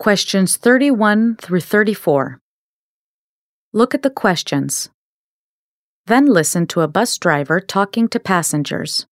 Questions 31 through 34. Look at the questions. Then listen to a bus driver talking to passengers.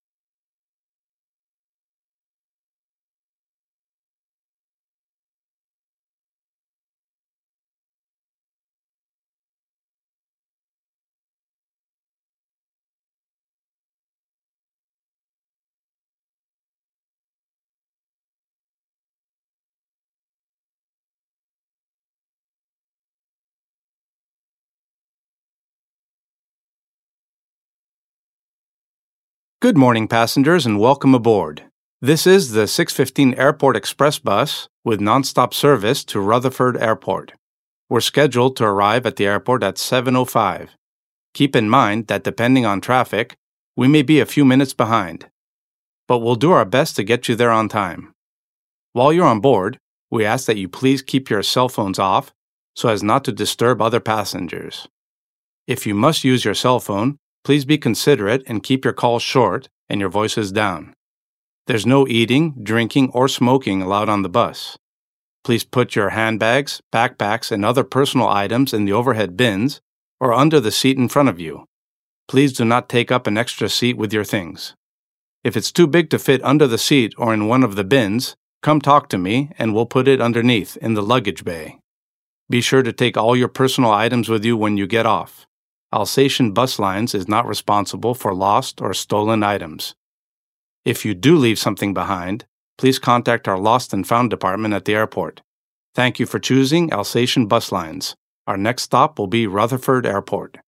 Good morning, passengers, and welcome aboard. This is the 615 Airport Express bus with nonstop service to Rutherford Airport. We're scheduled to arrive at the airport at 7:05. Keep in mind that depending on traffic, we may be a few minutes behind, but we'll do our best to get you there on time. While you're on board, we ask that you please keep your cell phones off so as not to disturb other passengers. If you must use your cell phone, please be considerate and keep your calls short and your voices down. There's no eating, drinking, or smoking allowed on the bus. Please put your handbags, backpacks, and other personal items in the overhead bins or under the seat in front of you. Please do not take up an extra seat with your things. If it's too big to fit under the seat or in one of the bins, come talk to me and we'll put it underneath in the luggage bay. Be sure to take all your personal items with you when you get off. Alsatian Bus Lines is not responsible for lost or stolen items. If you do leave something behind, please contact our Lost and Found department at the airport. Thank you for choosing Alsatian Bus Lines. Our next stop will be Rutherford Airport.